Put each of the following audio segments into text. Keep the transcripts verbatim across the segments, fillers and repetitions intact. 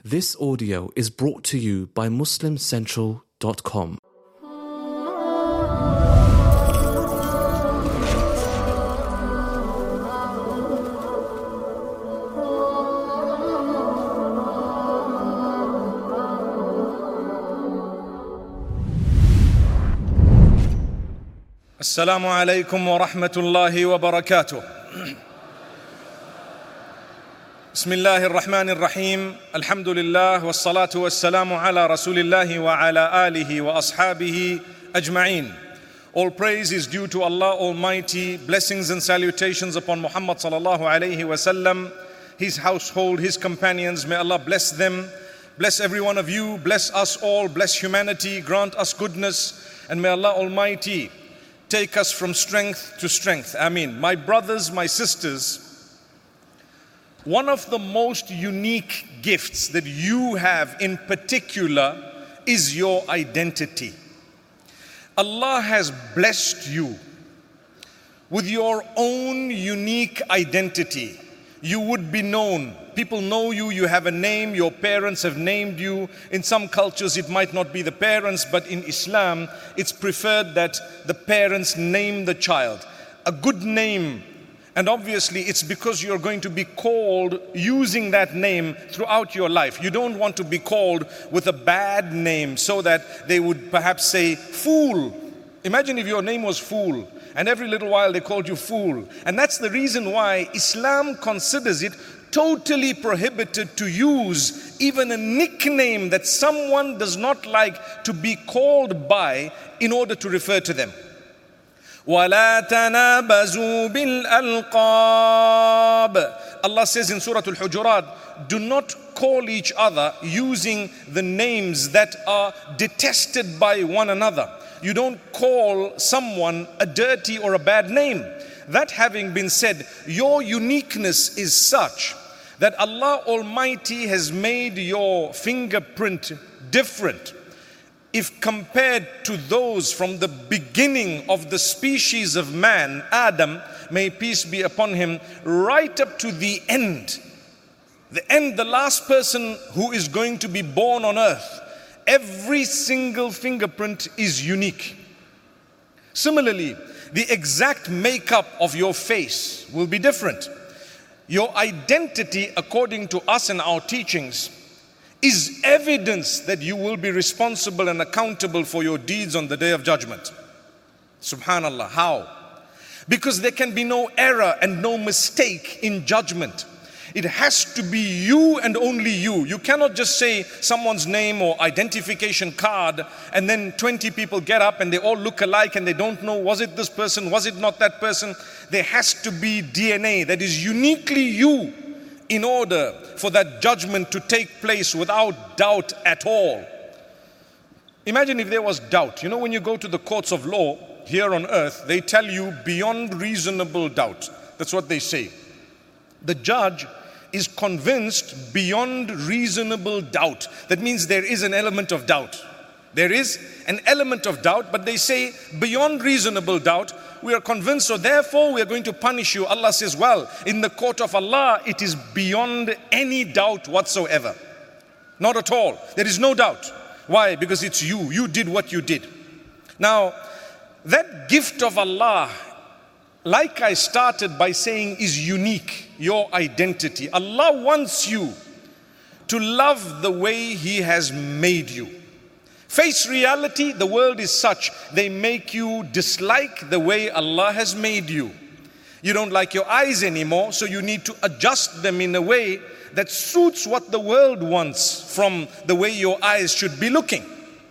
This audio is brought to you by Muslim Central dot com. Assalamu alaikum wa rahmatullahi wa barakatuh. Bismillahir Rahmanir Rahim. Alhamdulillah wa salatu wa salamu ala Rasulillahi wa ala alihi wa ashabihi ajma'in. All praise is due to Allah Almighty. Blessings and salutations upon Muhammad sallallahu alayhi wa sallam, his household, his companions. May Allah bless them. Bless every one of you. Bless us all. Bless humanity. Grant us goodness. And may Allah Almighty take us from strength to strength. Ameen. My brothers, my sisters, one of the most unique gifts that you have in particular is your identity. Allah has blessed you with your own unique identity. You would be known. People know you, you have a name, your parents have named you. In some cultures it might not be the parents, but in Islam it's preferred that the parents name the child. A good name, and obviously it's because you're going to be called using that name throughout your life. You don't want to be called with a bad name so that they would perhaps say, fool. Imagine if your name was Fool, and every little while they called you Fool. And that's the reason why Islam considers it totally prohibited to use even a nickname that someone does not like to be called by in order to refer to them. وَلَا تَنَابَزُوا بِالْأَلْقَابِ. Allah says in Surah Al-Hujurat, do not call each other using the names that are detested by one another. You don't call someone a dirty or a bad name. That having been said, your uniqueness is such that Allah Almighty has made your fingerprint different. If compared to those from the beginning of the species of man, Adam, may peace be upon him, right up to the end, the end, the last person who is going to be born on earth, every single fingerprint is unique. Similarly, the exact makeup of your face will be different. Your identity, according to us and our teachings, is evidence that you will be responsible and accountable for your deeds on the Day of Judgment. Subhanallah. How? Because there can be no error and no mistake in judgment. It has to be you and only you. You cannot just say someone's name or identification card and then twenty people get up and they all look alike and they don't know, was it this person, was it not that person? There has to be D N A that is uniquely you in order for that judgment to take place without doubt at all. Imagine if there was doubt. You know, when you go to the courts of law here on earth, they tell you beyond reasonable doubt. That's what they say. The judge is convinced beyond reasonable doubt. That means there is an element of doubt. There is an element of doubt, but they say beyond reasonable doubt, we are convinced, so therefore we are going to punish you. Allah says, well, in the court of Allah, it is beyond any doubt whatsoever. Not at all. There is no doubt. Why? Because it's you. You did what you did. Now, that gift of Allah, like I started by saying, is unique, your identity. Allah wants you to love the way He has made you. Face reality, the world is such, they make you dislike the way Allah has made you. You don't like your eyes anymore, so you need to adjust them in a way that suits what the world wants from the way your eyes should be looking.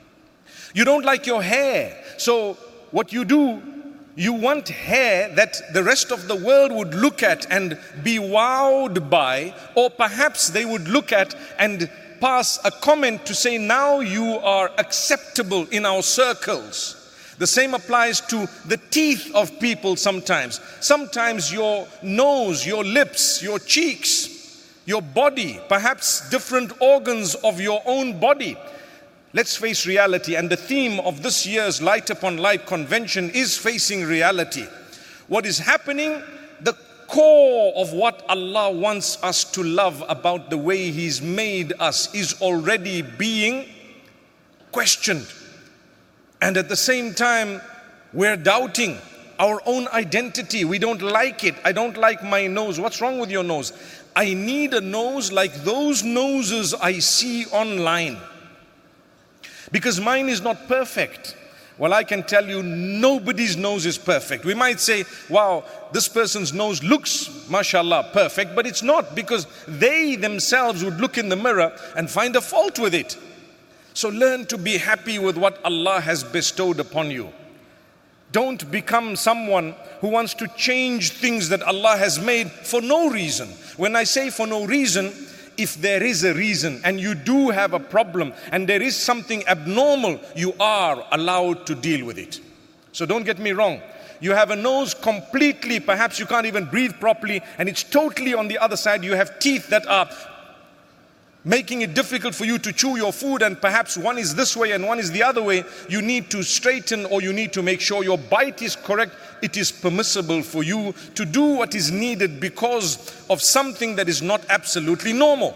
You don't like your hair, so what you do, you want hair that the rest of the world would look at and be wowed by, or perhaps they would look at and pass a comment to say, now you are acceptable in our circles. The same applies to the teeth of people sometimes. Sometimes your nose, your lips, your cheeks, your body, perhaps different organs of your own body. Let's face reality, and the theme of this year's Light Upon Light convention is facing reality. What is happening? The core of what Allah wants us to love about the way He's made us is already being questioned. And at the same time, we're doubting our own identity. We don't like it. I don't like my nose. What's wrong with your nose? I need a nose like those noses I see online. Because mine is not perfect. Well, I can tell you, nobody's nose is perfect. We might say, wow, this person's nose looks, mashallah, perfect, but it's not, because they themselves would look in the mirror and find a fault with it. So learn to be happy with what Allah has bestowed upon you. Don't become someone who wants to change things that Allah has made for no reason. When I say for no reason, if there is a reason and you do have a problem and there is something abnormal, you are allowed to deal with it. So don't get me wrong. You have a nose completely, perhaps you can't even breathe properly, and it's totally on the other side. You have teeth that are making it difficult for you to chew your food, and perhaps one is this way and one is the other way. You need to straighten, or you need to make sure your bite is correct. It is permissible for you to do what is needed because of something that is not absolutely normal.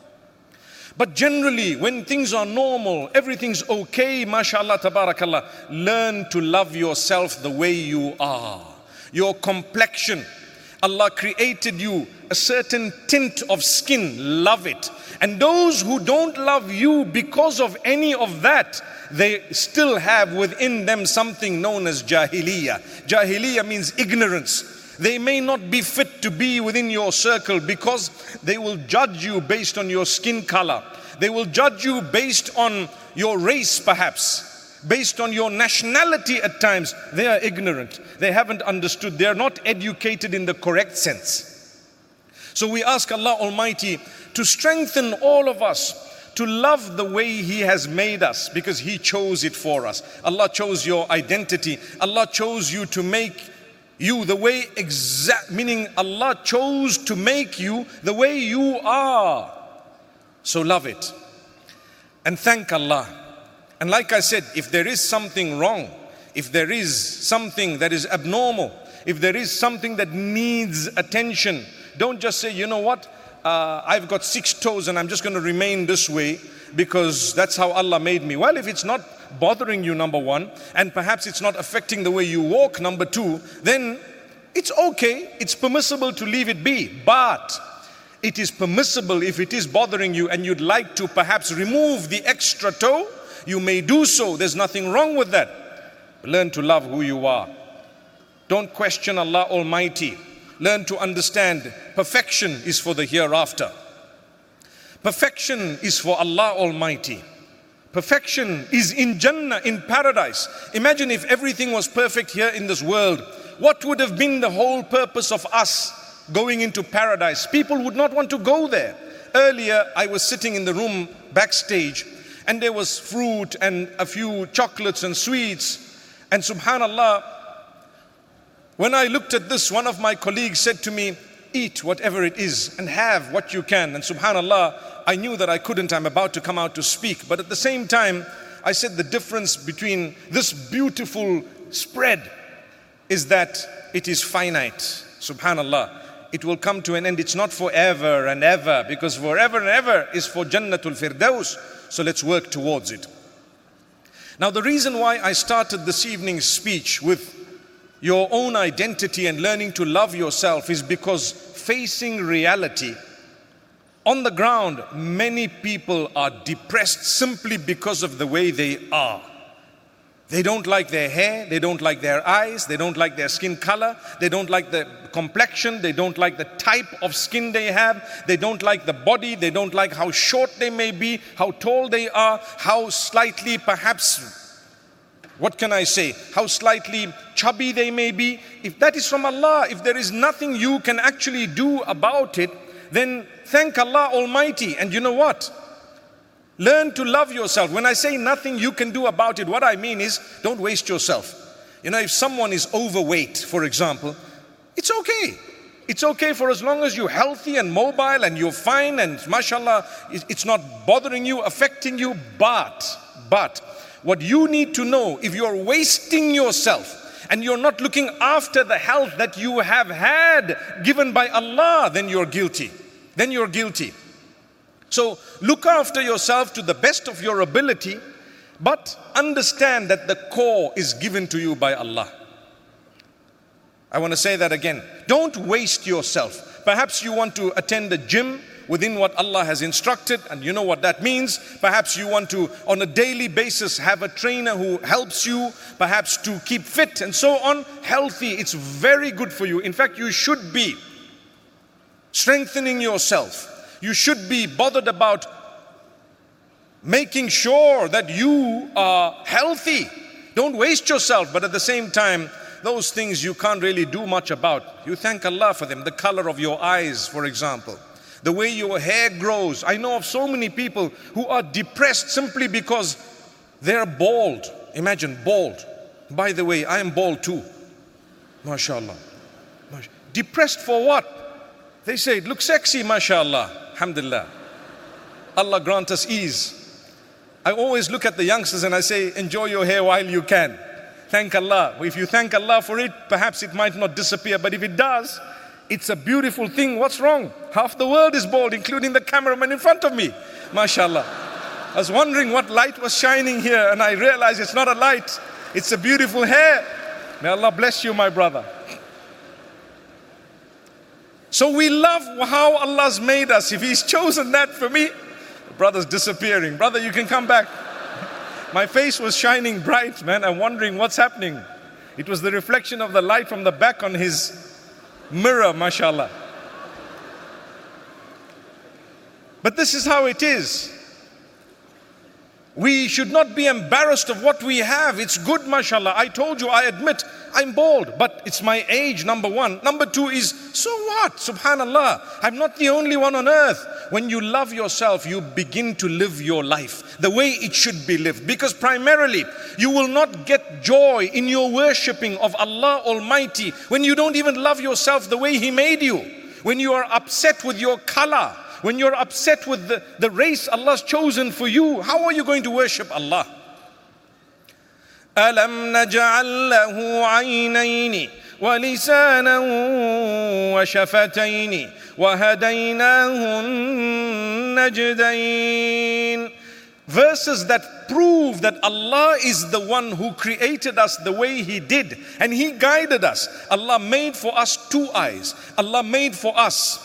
But generally, when things are normal, everything's okay, mashallah, tabarakallah, learn to love yourself the way you are. Your complexion, Allah created you a certain tint of skin, love it. And those who don't love you because of any of that, they still have within them something known as jahiliyyah. Jahiliyyah means ignorance. They may not be fit to be within your circle because they will judge you based on your skin color. They will judge you based on your race, perhaps, based on your nationality at times. They are ignorant. They haven't understood. They are not educated in the correct sense. So we ask Allah Almighty to strengthen all of us to love the way He has made us, because He chose it for us. Allah chose your identity. Allah chose you to make you the way exact, meaning Allah chose to make you the way you are. So love it and thank Allah. And like I said, if there is something wrong, if there is something that is abnormal, if there is something that needs attention, don't just say, you know what, uh, I've got six toes and I'm just going to remain this way because that's how Allah made me. Well, if it's not bothering you, number one, and perhaps it's not affecting the way you walk, number two, then it's okay, it's permissible to leave it be. But it is permissible if it is bothering you and you'd like to perhaps remove the extra toe, you may do so. There's nothing wrong with that. Learn to love who you are. Don't question Allah Almighty. Learn to understand perfection is for the hereafter. Perfection is for Allah Almighty. Perfection is in Jannah, in paradise. Imagine if everything was perfect here in this world. What would have been the whole purpose of us going into paradise? People would not want to go there. Earlier, I was sitting in the room backstage, and there was fruit and a few chocolates and sweets. And subhanallah, when I looked at this, one of my colleagues said to me, eat whatever it is and have what you can. And subhanallah, I knew that I couldn't. I'm about to come out to speak. But at the same time, I said the difference between this beautiful spread is that it is finite. Subhanallah. It will come to an end. It's not forever and ever, because forever and ever is for Jannatul Firdaus. So let's work towards it. Now, the reason why I started this evening's speech with your own identity and learning to love yourself is because facing reality, on the ground, many people are depressed simply because of the way they are. They don't like their hair, they don't like their eyes, they don't like their skin color, they don't like the complexion, they don't like the type of skin they have, they don't like the body, they don't like how short they may be, how tall they are, how slightly perhaps, what can I say, how slightly chubby they may be. If that is from Allah, if there is nothing you can actually do about it, then thank Allah Almighty. And you know what? Learn to love yourself. When I say nothing you can do about it, what I mean is don't waste yourself. You know, if someone is overweight, for example, it's okay. It's okay for as long as you're healthy and mobile and you're fine and mashallah, it's not bothering you, affecting you. But, but, what you need to know, if you're wasting yourself and you're not looking after the health that you have had given by Allah, then you're guilty. Then you're guilty. So look after yourself to the best of your ability, but understand that the core is given to you by Allah. I want to say that again. Don't waste yourself. Perhaps you want to attend a gym within what Allah has instructed, and you know what that means. Perhaps you want to, on a daily basis, have a trainer who helps you, perhaps to keep fit and so on. Healthy, it's very good for you. In fact, you should be strengthening yourself. You should be bothered about making sure that you are healthy. Don't waste yourself, but at the same time, those things you can't really do much about. You thank Allah for them. The color of your eyes, for example. The way your hair grows. I know of so many people who are depressed simply because they're bald. Imagine, bald. By the way, I am bald too. MashaAllah. Depressed for what? They say, it looks sexy, MashaAllah. Alhamdulillah. Allah grant us ease. I always look at the youngsters and I say, enjoy your hair while you can. Thank Allah. If you thank Allah for it, perhaps it might not disappear. But if it does, it's a beautiful thing. What's wrong? Half the world is bald, including the cameraman in front of me. MashaAllah. I was wondering what light was shining here, and I realized it's not a light. It's a beautiful hair. May Allah bless you, my brother. So we love how Allah's made us. If He's chosen that for me, the brother's disappearing. Brother, you can come back. My face was shining bright, man. I'm wondering what's happening. It was the reflection of the light from the back on his mirror, mashallah. But this is how it is. We should not be embarrassed of what we have. It's good, mashallah. I told you, I admit, I'm bald, but it's my age, number one. Number two is, so what? Subhanallah. I'm not the only one on earth. When you love yourself, you begin to live your life the way it should be lived. Because primarily, you will not get joy in your worshipping of Allah Almighty when you don't even love yourself the way He made you. When you are upset with your color, when you're upset with the, the race Allah's chosen for you, how are you going to worship Allah? أَلَمْ نَجْعَلْ لَهُ عَيْنَيْنِ وَلِسَانًا وَشَفَتَيْنِ وَهَدَيْنَاهُ النَّجْدَيْنِ. Verses that prove that Allah is the one who created us the way He did, and He guided us. Allah made for us two eyes. Allah made for us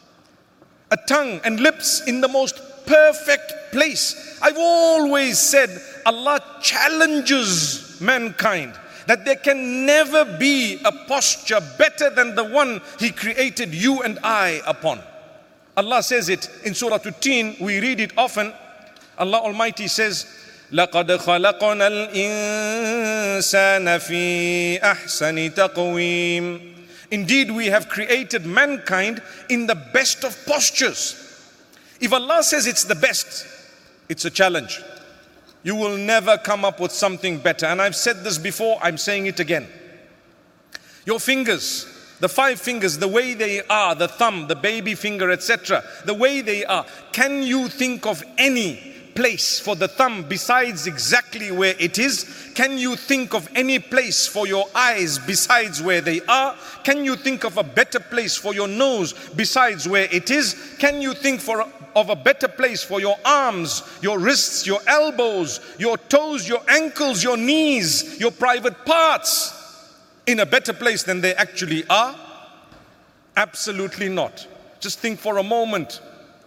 a tongue and lips in the most perfect place. I've always said Allah challenges mankind that there can never be a posture better than the one He created you and I upon. Allah says it in Surah At-Tin. We read it often. Allah Almighty says, لَقَدْ خَلَقْنَا الْإِنسَانَ فِي أَحْسَنِ تَقْوِيمٍ. Indeed, we have created mankind in the best of postures. If Allah says it's the best, it's a challenge. You will never come up with something better. And I've said this before, I'm saying it again. Your fingers, the five fingers, the way they are, the thumb, the baby finger, et cetera, the way they are, can you think of any place for the thumb besides exactly where it is? Can you think of any place for your eyes besides where they are? Can you think of a better place for your nose besides where it is? Can you think for of a better place for your arms, your wrists, your elbows, your toes, your ankles, your knees, your private parts in a better place than they actually are? Absolutely not. Just think for a moment.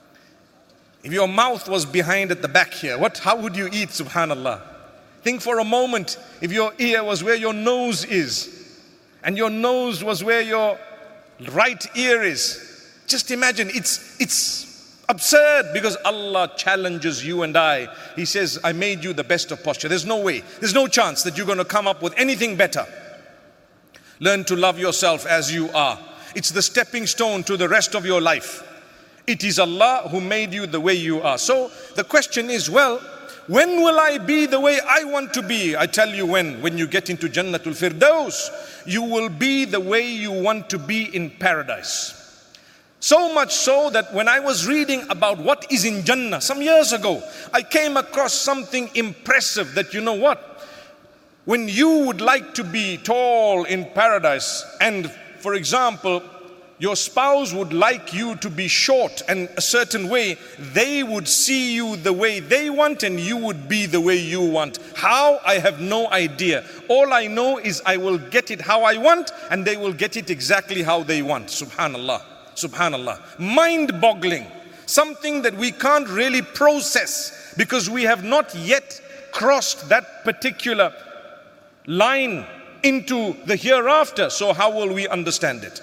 If your mouth was behind at the back here, what? How would you eat, subhanallah? Think for a moment, if your ear was where your nose is, and your nose was where your right ear is. Just imagine, it's, it's absurd because Allah challenges you and I. He says, I made you the best of posture. There's no way, there's no chance that you're going to come up with anything better. Learn to love yourself as you are. It's the stepping stone to the rest of your life. It is Allah who made you the way you are. So the question is, well, when will I be the way I want to be? I tell you when. When you get into Jannatul Firdaus, you will be the way you want to be in paradise. So much so that when I was reading about what is in Jannah some years ago, I came across something impressive that, you know what? When you would like to be tall in paradise, and for example, your spouse would like you to be short and a certain way, they would see you the way they want and you would be the way you want. How? I have no idea. All I know is I will get it how I want and they will get it exactly how they want. Subhanallah. Subhanallah. Mind-boggling. Something that we can't really process because we have not yet crossed that particular line into the hereafter. So how will we understand it?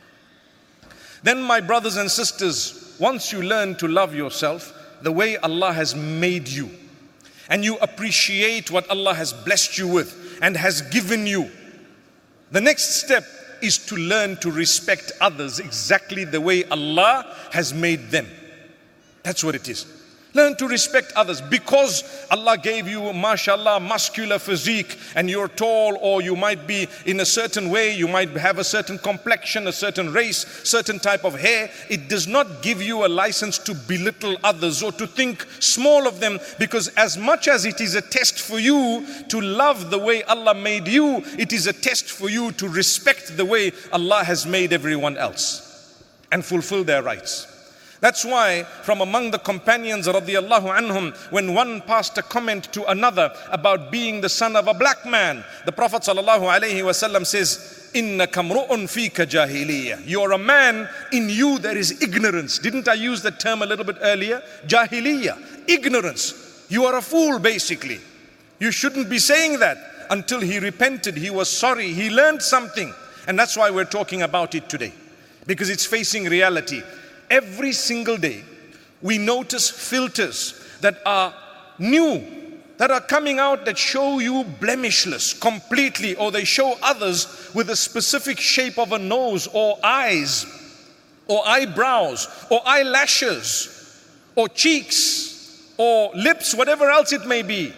Then my brothers and sisters, once you learn to love yourself the way Allah has made you, and you appreciate what Allah has blessed you with and has given you, the next step is to learn to respect others exactly the way Allah has made them. That's what it is. Learn to respect others because Allah gave you, mashallah, muscular physique and you're tall, or you might be in a certain way, you might have a certain complexion, a certain race, certain type of hair. It does not give you a license to belittle others or to think small of them, because as much as it is a test for you to love the way Allah made you, it is a test for you to respect the way Allah has made everyone else and fulfill their rights. That's why from among the companions radiallahu anhum, when one passed a comment to another about being the son of a black man, the Prophet sallallahu alaihi wasallam says, "Innaka mru'un fika jahiliya." You're a man, in you there is ignorance. Didn't I use that term a little bit earlier? Jahiliya, ignorance. You are a fool basically. You shouldn't be saying that. Until he repented, he was sorry, he learned something. And that's why we're talking about it today, because it's facing reality. Every single day, we notice filters that are new, that are coming out that show you blemishless completely, or they show others with a specific shape of a nose or eyes or eyebrows or eyelashes or cheeks or lips, whatever else it may be,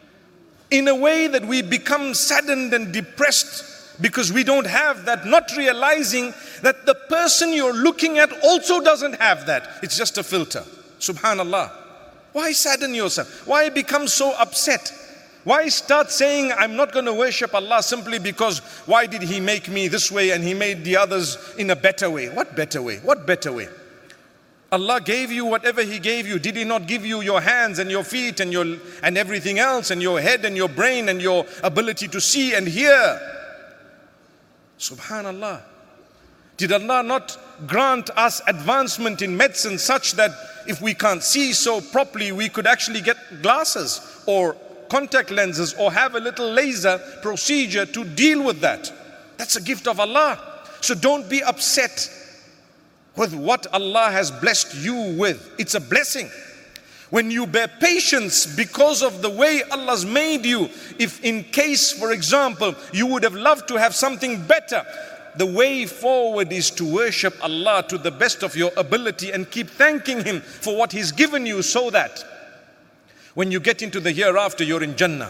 in a way that we become saddened and depressed because we don't have that, not realizing that the person you're looking at also doesn't have that. It's just a filter. Subhanallah. Why sadden yourself? Why become so upset? Why start saying, I'm not going to worship Allah simply because why did He make me this way and He made the others in a better way? What better way? What better way? Allah gave you whatever He gave you. Did He not give you your hands and your feet and your and everything else, and your head and your brain and your ability to see and hear? Subhanallah. Did Allah not grant us advancement in medicine such that if we can't see so properly, we could actually get glasses or contact lenses or have a little laser procedure to deal with that? That's a gift of Allah. So don't be upset with what Allah has blessed you with. It's a blessing. When you bear patience because of the way Allah's made you, if in case, for example, you would have loved to have something better, the way forward is to worship Allah to the best of your ability and keep thanking Him for what He's given you, so that when you get into the hereafter, you're in Jannah.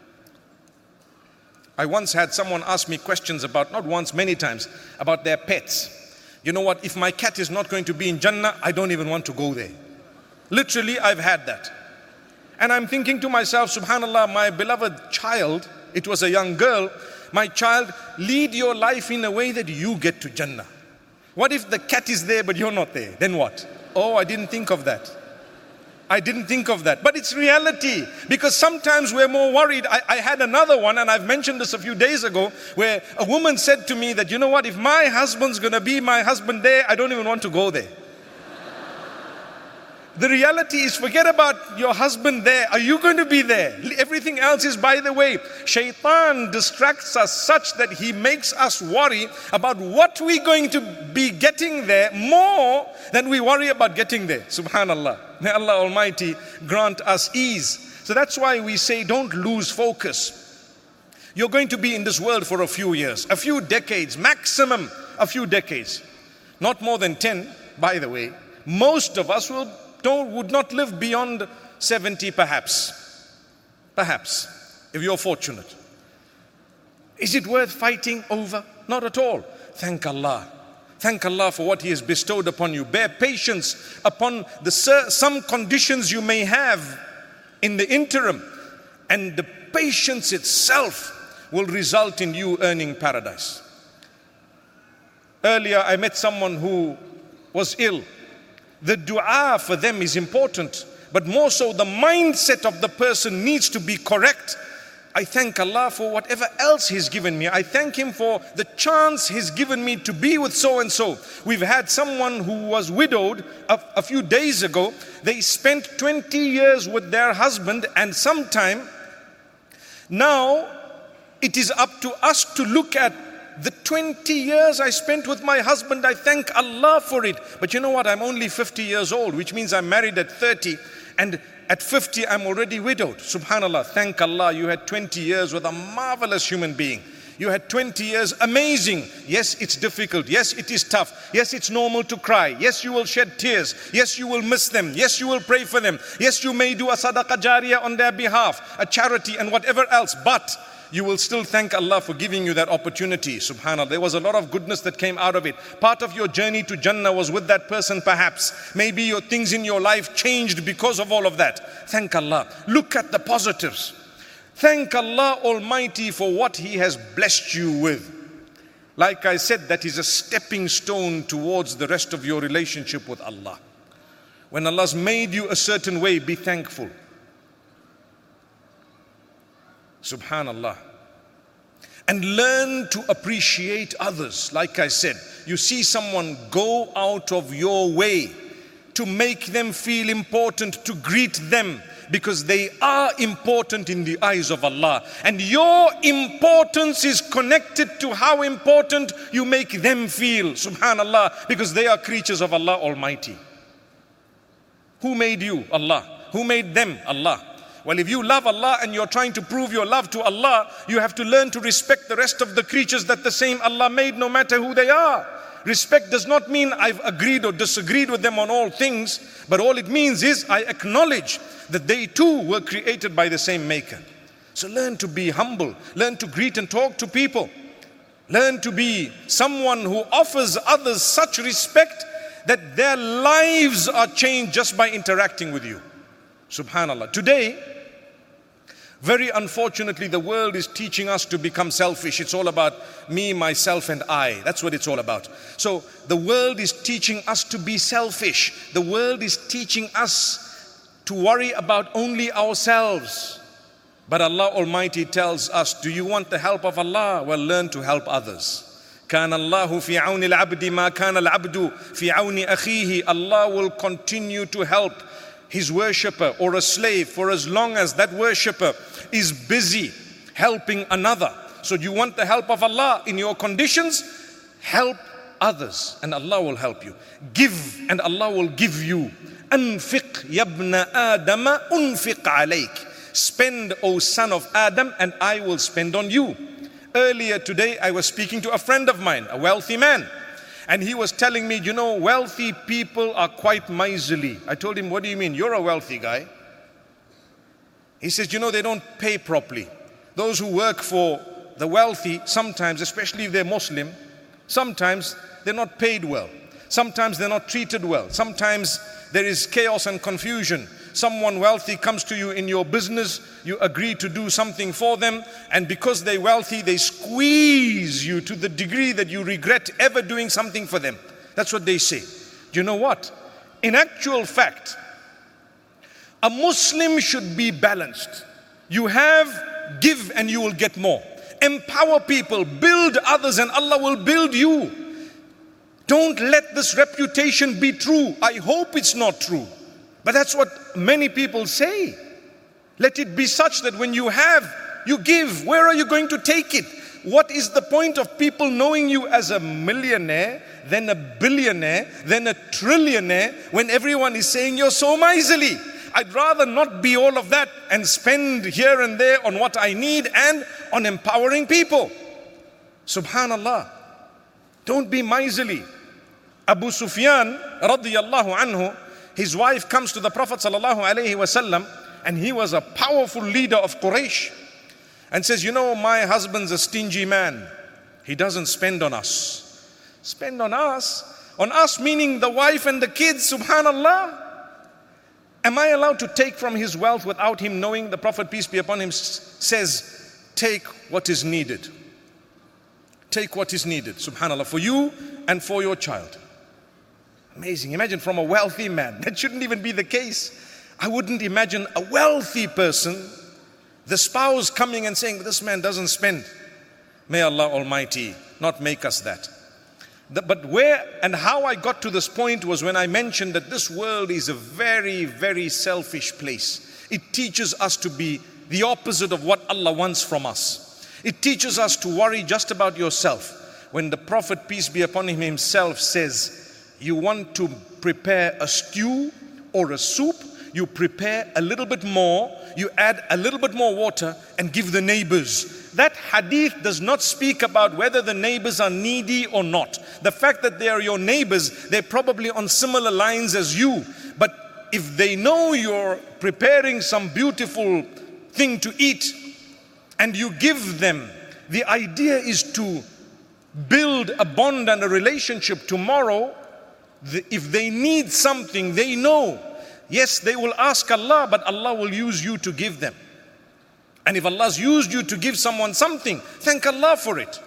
I once had someone ask me questions about, not once, many times, about their pets. You know what, if my cat is not going to be in Jannah, I don't even want to go there. Literally, I've had that. And I'm thinking to myself, subhanallah, my beloved child, it was a young girl, my child, lead your life in a way that you get to Jannah. What if the cat is there but you're not there? Then what? Oh, I didn't think of that. I didn't think of that. But it's reality, because sometimes we're more worried. I, I had another one, and I've mentioned this a few days ago, where a woman said to me that, you know what, if my husband's going to be my husband there, I don't even want to go there. The reality is, forget about your husband there. Are you going to be there? Everything else is by the way. Shaitan distracts us such that he makes us worry about what we're going to be getting there more than we worry about getting there. Subhanallah. May Allah Almighty grant us ease. So that's why we say, don't lose focus. You're going to be in this world for a few years, a few decades, maximum a few decades. Not more than ten, by the way. Most of us will Don't, would not live beyond seventy perhaps. Perhaps, if you're fortunate. Is it worth fighting over? Not at all. Thank Allah. Thank Allah for what He has bestowed upon you. Bear patience upon the some conditions you may have in the interim. And the patience itself will result in you earning paradise. Earlier I met someone who was ill. The dua for them is important, but more so the mindset of the person needs to be correct. I thank Allah for whatever else He's given me. I thank Him for the chance He's given me to be with so and so. We've had someone who was widowed a, a few days ago. They spent twenty years with their husband, and sometime now it is up to us to look at the twenty years I spent with my husband. I thank Allah for it. But you know what? I'm only fifty years old, which means I'm married at thirty. And at fifty, I'm already widowed. Subhanallah, thank Allah, you had twenty years with a marvelous human being. You had twenty years, amazing. Yes, it's difficult. Yes, it is tough. Yes, it's normal to cry. Yes, you will shed tears. Yes, you will miss them. Yes, you will pray for them. Yes, you may do a sadaqah jariyah on their behalf, a charity and whatever else. But you will still thank Allah for giving you that opportunity. Subhanallah, there was a lot of goodness that came out of it. Part of your journey to Jannah was with that person perhaps. Maybe your things in your life changed because of all of that. Thank Allah. Look at the positives. Thank Allah Almighty for what He has blessed you with. Like I said, that is a stepping stone towards the rest of your relationship with Allah. When Allah's made you a certain way, be thankful. Subhanallah. And learn to appreciate others. Like I said, you see someone, go out of your way to make them feel important, to greet them, because they are important in the eyes of Allah. And your importance is connected to how important you make them feel. Subhanallah, because they are creatures of Allah Almighty. Who made you? Allah. Who made them? Allah. Well, if you love Allah and you're trying to prove your love to Allah, you have to learn to respect the rest of the creatures that the same Allah made, no matter who they are. Respect does not mean I've agreed or disagreed with them on all things, but all it means is I acknowledge that they too were created by the same maker. So learn to be humble, learn to greet and talk to people. Learn to be someone who offers others such respect that their lives are changed just by interacting with you. Subhanallah. Today, very unfortunately, the world is teaching us to become selfish. It's all about me, myself, and I. That's what it's all about. So the world is teaching us to be selfish. The world is teaching us to worry about only ourselves. But Allah Almighty tells us, do you want the help of Allah? Well, learn to help others. كان الله في عون العبد ما كان العبد في عون أخيه. Allah will continue to help his worshipper or a slave for as long as that worshipper is busy helping another. So do you want the help of Allah in your conditions? Help others and Allah will help you. Give and Allah will give you. أنفق يا ابن آدم أنفق عليك. Spend, O son of Adam, and I will spend on you. Earlier today I was speaking to a friend of mine, a wealthy man. And he was telling me, you know, wealthy people are quite miserly. I told him, what do you mean? You're a wealthy guy. He says, you know, they don't pay properly. Those who work for the wealthy, sometimes, especially if they're Muslim, sometimes they're not paid well. Sometimes they're not treated well. Sometimes there is chaos and confusion. Someone wealthy comes to you in your business, you agree to do something for them, and because they're wealthy, they squeeze you to the degree that you regret ever doing something for them. That's what they say. Do you know what? In actual fact, a Muslim should be balanced. You have, give and you will get more. Empower people, build others, and Allah will build you. Don't let this reputation be true. I hope it's not true. But that's what many people say. Let it be such that when you have, you give. Where are you going to take it? What is the point of people knowing you as a millionaire, then a billionaire, then a trillionaire, when everyone is saying you're so miserly? I'd rather not be all of that and spend here and there on what I need and on empowering people. Subhanallah. Don't be miserly. Abu Sufyan radiyallahu anhu, his wife comes to the Prophet sallallahu alaihi wasallam, and he was a powerful leader of Quraysh, and says, you know, my husband's a stingy man. He doesn't spend on us. Spend on us? On us meaning the wife and the kids, subhanallah. Am I allowed to take from his wealth without him knowing? The Prophet, peace be upon him, says, take what is needed. Take what is needed, subhanAllah, for you and for your child. Amazing. Imagine from a wealthy man. That shouldn't even be the case. I wouldn't imagine a wealthy person, the spouse coming and saying, this man doesn't spend. May Allah Almighty not make us that. The, but where and how I got to this point was when I mentioned that this world is a very, very selfish place. It teaches us to be the opposite of what Allah wants from us. It teaches us to worry just about yourself. When the Prophet, peace be upon him, himself says, you want to prepare a stew or a soup, you prepare a little bit more, you add a little bit more water and give the neighbors. That hadith does not speak about whether the neighbors are needy or not. The fact that they are your neighbors, they're probably on similar lines as you. But if they know you're preparing some beautiful thing to eat and you give them, the idea is to build a bond and a relationship. Tomorrow, the, if they need something, they know. Yes, they will ask Allah, but Allah will use you to give them. And if Allah's used you to give someone something, thank Allah for it.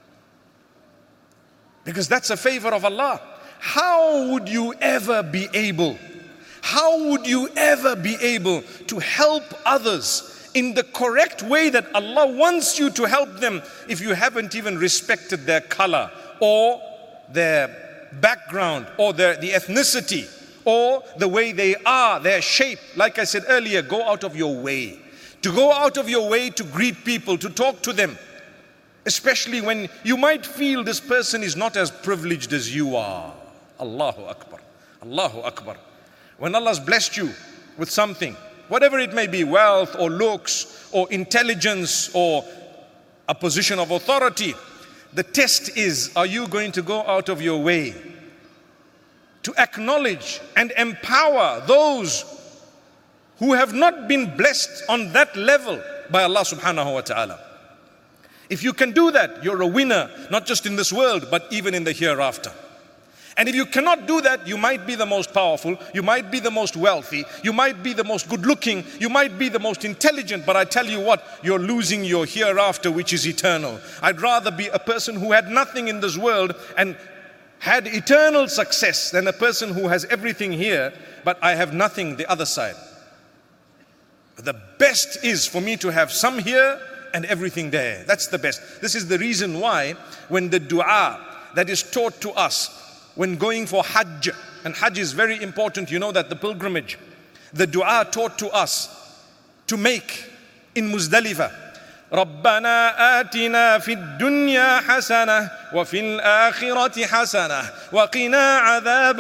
Because that's a favor of Allah. How would you ever be able, how would you ever be able to help others in the correct way that Allah wants you to help them if you haven't even respected their color or their background or their the ethnicity or the way they are, their shape? Like I said earlier, go out of your way. To go out of your way to greet people, to talk to them. Especially when you might feel this person is not as privileged as you are. Allahu Akbar. Allahu Akbar. When Allah's blessed you with something, whatever it may be, wealth or looks or intelligence or a position of authority, the test is, are you going to go out of your way to acknowledge and empower those who have not been blessed on that level by Allah subhanahu wa ta'ala? If you can do that, you're a winner, not just in this world, but even in the hereafter. And if you cannot do that, you might be the most powerful, you might be the most wealthy, you might be the most good looking, you might be the most intelligent, but I tell you what, you're losing your hereafter, which is eternal. I'd rather be a person who had nothing in this world and had eternal success than a person who has everything here, but I have nothing the other side. The best is for me to have some here and everything there. That's the best. This is the reason why when the dua that is taught to us when going for Hajj, and Hajj is very important, you know that, the pilgrimage, the dua taught to us to make in Muzdalifah, رَبَّنَا آتِنَا فِي الدُّنْيَا حَسَنَةً وَفِي الْآخِرَةِ حَسَنَةً وَقِنَا عَذَابَ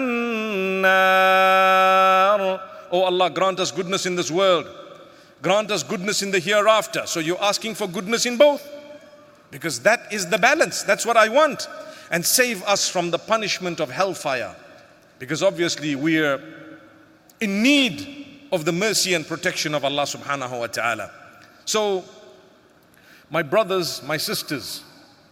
النَّارِ. Oh Allah, grant us goodness in this world. Grant us goodness in the hereafter. So you're asking for goodness in both. Because that is the balance. That's what I want. And save us from the punishment of hellfire. Because obviously we are in need of the mercy and protection of Allah subhanahu wa ta'ala. So, my brothers, my sisters,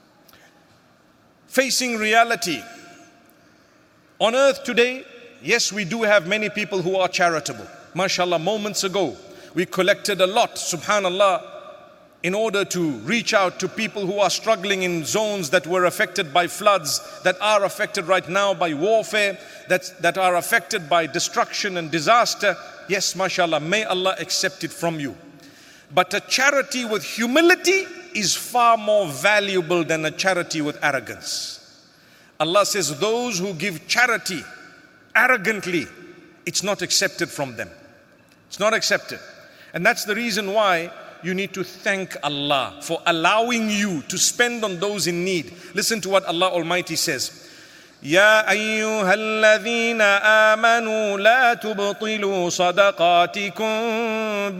facing reality, on earth today, yes, we do have many people who are charitable. MashaAllah, moments ago, we collected a lot, subhanallah, in order to reach out to people who are struggling in zones that were affected by floods, that are affected right now by warfare, that, that are affected by destruction and disaster. Yes, mashallah, may Allah accept it from you. But a charity with humility is far more valuable than a charity with arrogance. Allah says those who give charity arrogantly, it's not accepted from them. It's not accepted. And that's the reason why you need to thank Allah for allowing you to spend on those in need. Listen to what Allah Almighty says. يا أيها الذين آمنوا لا تبطلوا صدقاتكم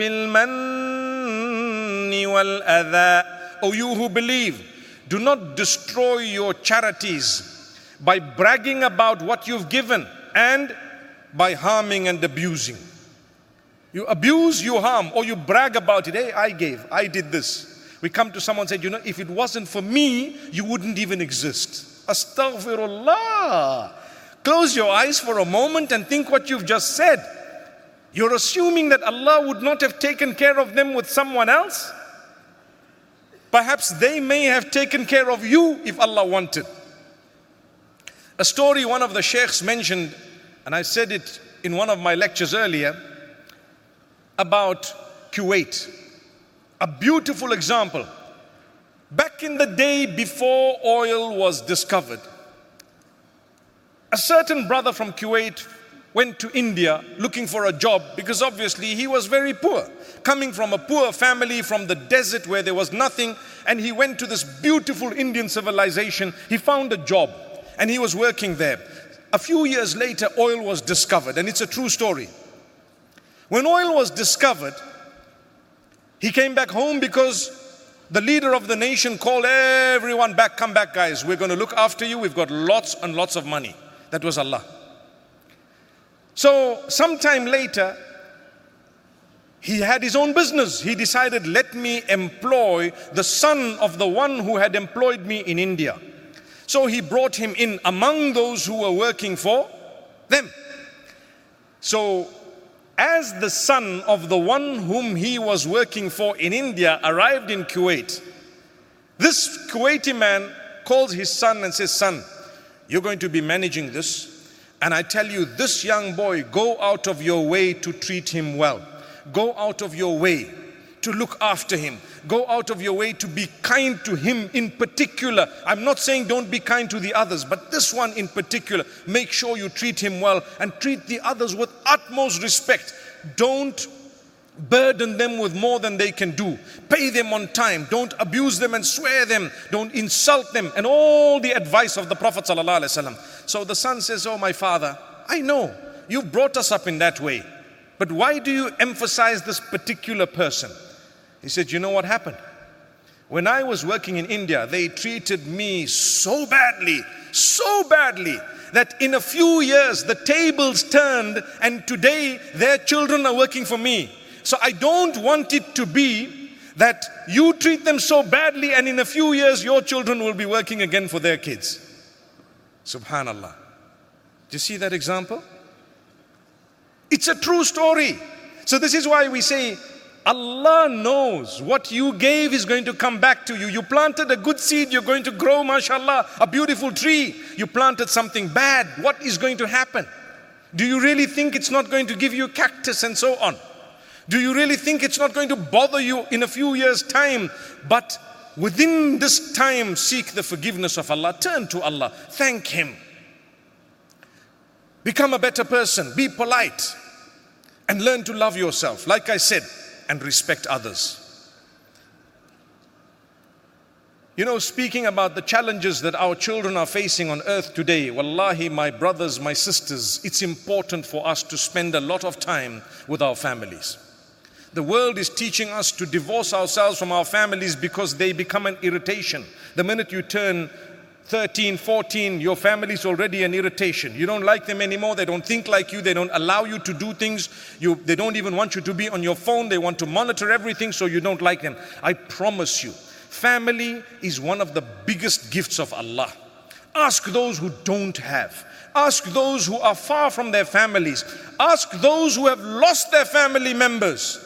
بالمن والأذى. O you who believe, do not destroy your charities by bragging about what you've given and by harming and abusing. You abuse, you harm, or you brag about it. Hey, I gave, I did this. We come to someone and say, you know, if it wasn't for me, you wouldn't even exist. Astaghfirullah. Close your eyes for a moment and think what you've just said. You're assuming that Allah would not have taken care of them with someone else? Perhaps they may have taken care of you if Allah wanted. A story one of the sheikhs mentioned, and I said it in one of my lectures earlier, about Kuwait. A beautiful example. Back in the day before oil was discovered, a certain brother from Kuwait went to India looking for a job because obviously he was very poor. Coming from a poor family from the desert where there was nothing, and he went to this beautiful Indian civilization. He found a job and he was working there. A few years later, oil was discovered, and it's a true story. When oil was discovered, he came back home because the leader of the nation called everyone back, come back guys, we're going to look after you, we've got lots and lots of money. That was Allah. So sometime later, he had his own business. He decided, let me employ the son of the one who had employed me in India. So he brought him in among those who were working for them. So as the son of the one whom he was working for in India arrived in Kuwait, this Kuwaiti man calls his son and says, son, you're going to be managing this. And I tell you, this young boy, go out of your way to treat him well. Go out of your way to look after him. Go out of your way to be kind to him in particular. I'm not saying don't be kind to the others, but this one in particular, make sure you treat him well and treat the others with utmost respect. Don't burden them with more than they can do. Pay them on time. Don't abuse them and swear them. Don't insult them. And all the advice of the Prophet ﷺ. So the son says, oh my father, I know you brought us up in that way, but why do you emphasize this particular person? He said, you know what happened? When I was working in India, they treated me so badly, so badly, that in a few years the tables turned and today their children are working for me. So I don't want it to be that you treat them so badly and in a few years your children will be working again for their kids. Subhanallah. Do you see that example? It's a true story. So this is why we say, Allah knows what you gave is going to come back to you. You planted a good seed, you're going to grow, mashallah, a beautiful tree. You planted something bad, what is going to happen? Do you really think it's not going to give you cactus and so on? Do you really think it's not going to bother you in a few years' time? But within this time, seek the forgiveness of Allah. Turn to Allah. Thank Him. Become a better person. Be polite. And learn to love yourself, like I said, and respect others. You know, speaking about the challenges that our children are facing on earth today, wallahi, my brothers, my sisters, it's important for us to spend a lot of time with our families. The world is teaching us to divorce ourselves from our families because they become an irritation. The minute you turn thirteen, fourteen, your family is already an irritation. You don't like them anymore. They don't think like you. They don't allow you to do things. You, they don't even want you to be on your phone. They want to monitor everything, so you don't like them. I promise you, family is one of the biggest gifts of Allah. Ask those who don't have. Ask those who are far from their families. Ask those who have lost their family members.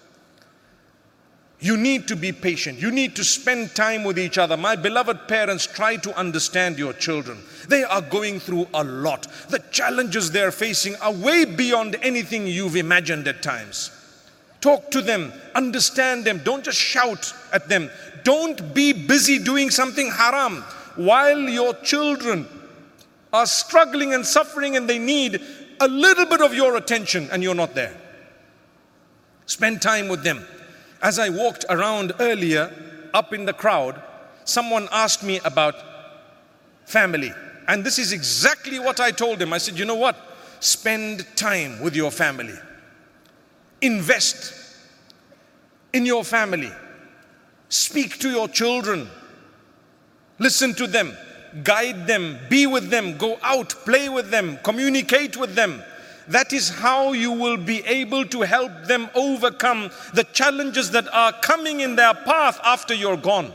You need to be patient. You need to spend time with each other. My beloved parents, try to understand your children. They are going through a lot. The challenges they are facing are way beyond anything you've imagined at times. Talk to them, understand them. Don't just shout at them. Don't be busy doing something haram while your children are struggling and suffering and they need a little bit of your attention and you're not there. Spend time with them. As I walked around earlier, up in the crowd, someone asked me about family. And this is exactly what I told them. I said, you know what? Spend time with your family. Invest in your family. Speak to your children. Listen to them. Guide them. Be with them. Go out. Play with them. Communicate with them. That is how you will be able to help them overcome the challenges that are coming in their path after you're gone.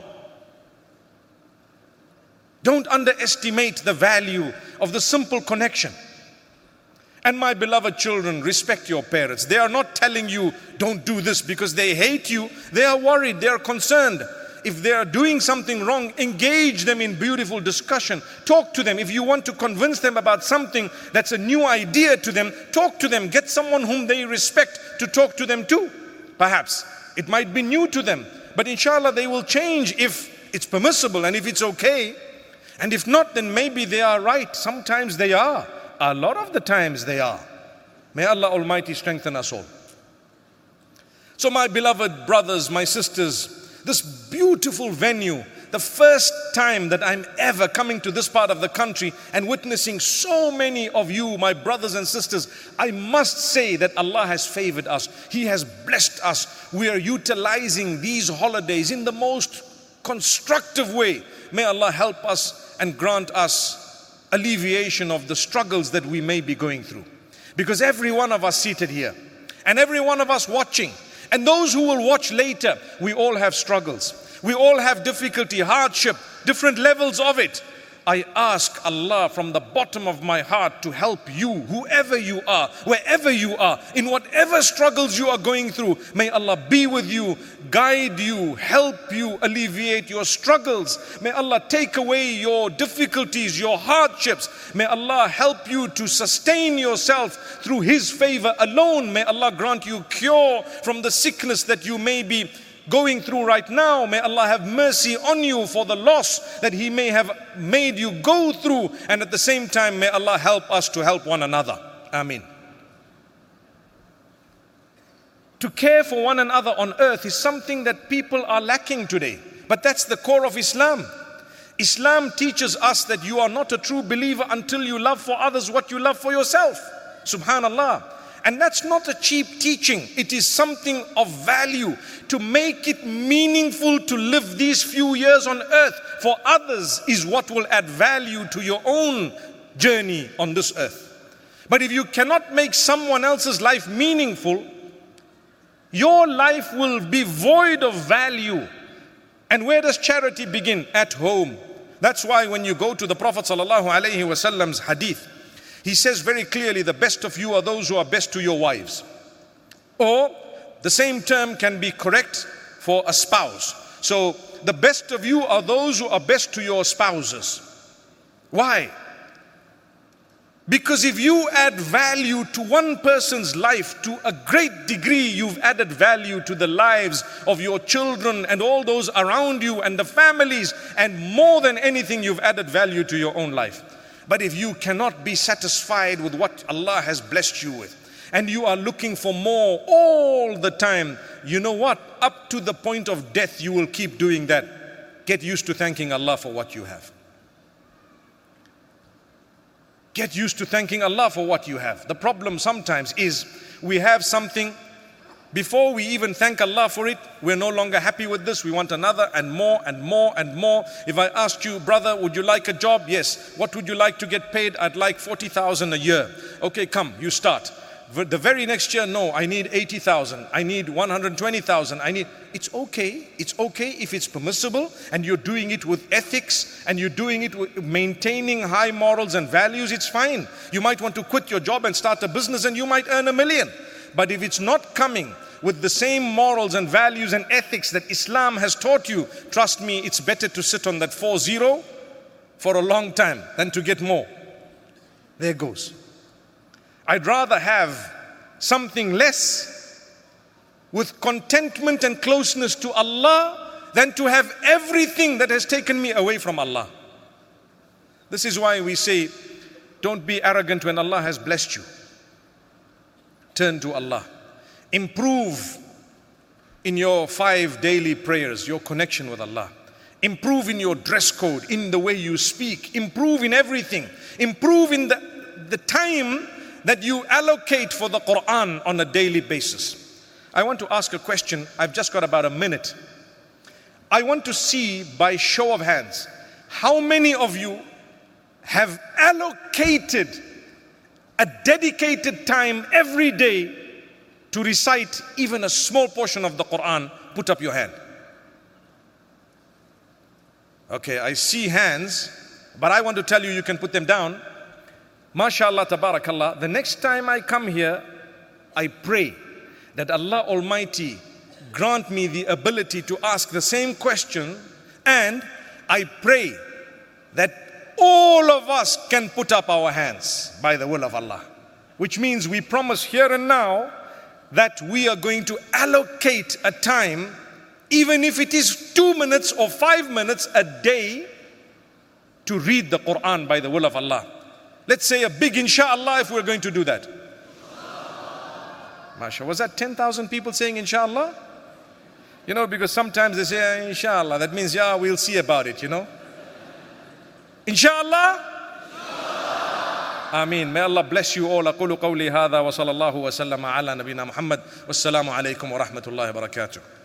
Don't underestimate the value of the simple connection. And my beloved children, respect your parents. They are not telling you, don't do this because they hate you. They are worried, they are concerned. If they are doing something wrong, engage them in beautiful discussion. Talk to them. If you want to convince them about something that's a new idea to them, talk to them. Get someone whom they respect to talk to them too. Perhaps it might be new to them, but inshallah they will change if it's permissible and if it's okay. And if not, then maybe they are right. Sometimes they are. A lot of the times they are. May Allah Almighty strengthen us all. So my beloved brothers, my sisters, this beautiful venue, the first time that I'm ever coming to this part of the country and witnessing so many of you, my brothers and sisters, I must say that Allah has favored us. He has blessed us. We are utilizing these holidays in the most constructive way. May Allah help us and grant us alleviation of the struggles that we may be going through. Because every one of us seated here and every one of us watching, and those who will watch later, we all have struggles. We all have difficulty, hardship, different levels of it. I ask Allah from the bottom of my heart to help you, whoever you are, wherever you are, in whatever struggles you are going through. May Allah be with you, guide you, help you alleviate your struggles. May Allah take away your difficulties, your hardships. May Allah help you to sustain yourself through His favor alone. May Allah grant you cure from the sickness that you may be going through right now. May Allah have mercy on you for the loss that He may have made you go through, and at the same time may Allah help us to help one another. Ameen. To care for one another on earth is something that people are lacking today, but that's the core of Islam. Islam teaches us that you are not a true believer until you love for others what you love for yourself. Subhanallah. And that's not a cheap teaching. It is something of value to make it meaningful to live these few years on earth for others is what will add value to your own journey on this earth. But if you cannot make someone else's life meaningful, your life will be void of value. And where does charity begin? At home. That's why when you go to the Prophet ﷺ's hadith, he says very clearly, the best of you are those who are best to your wives. Or the same term can be correct for a spouse. So the best of you are those who are best to your spouses. Why? Because if you add value to one person's life, to a great degree, you've added value to the lives of your children and all those around you and the families, and more than anything, you've added value to your own life. But if you cannot be satisfied with what Allah has blessed you with, and you are looking for more all the time, you know what? Up to the point of death, you will keep doing that. Get used to thanking Allah for what you have. Get used to thanking Allah for what you have. The problem sometimes is we have something, before we even thank Allah for it, we're no longer happy with this. We want another and more and more and more. If I asked you, brother, would you like a job? Yes. What would you like to get paid? I'd like forty thousand a year. Okay, come, you start. The very next year, no, I need eighty thousand. I need one hundred twenty thousand. I need, it's okay. It's okay if it's permissible and you're doing it with ethics and you're doing it with maintaining high morals and values. It's fine. You might want to quit your job and start a business and you might earn a million. But if it's not coming with the same morals and values and ethics that Islam has taught you, trust me, it's better to sit on that four zero for a long time than to get more. There goes. I'd rather have something less with contentment and closeness to Allah than to have everything that has taken me away from Allah. This is why we say, don't be arrogant when Allah has blessed you. Turn to Allah. Improve in your five daily prayers, your connection with Allah. Improve in your dress code, in the way you speak. Improve in everything. Improve in the, the time that you allocate for the Quran on a daily basis. I want to ask a question. I've just got about a minute. I want to see, by show of hands, how many of you have allocated a dedicated time every day to recite even a small portion of the Quran? Put up your hand. Okay, I see hands, but I want to tell you, you can put them down. MashaAllah, tabarakallah, the next time I come here, I pray that Allah Almighty grant me the ability to ask the same question, and I pray that all of us can put up our hands by the will of Allah. Which means we promise here and now that we are going to allocate a time, even if it is two minutes or five minutes a day, to read the Quran by the will of Allah. Let's say a big inshallah if we're going to do that. MashaAllah. Was that ten thousand people saying inshallah? You know, because sometimes they say inshallah, that means yeah, we'll see about it, you know. Inshallah? Ameen. May Allah bless you all. أقول قولي هذا وصلى الله وسلم على نبينا محمد والسلام عليكم ورحمة الله وبركاته.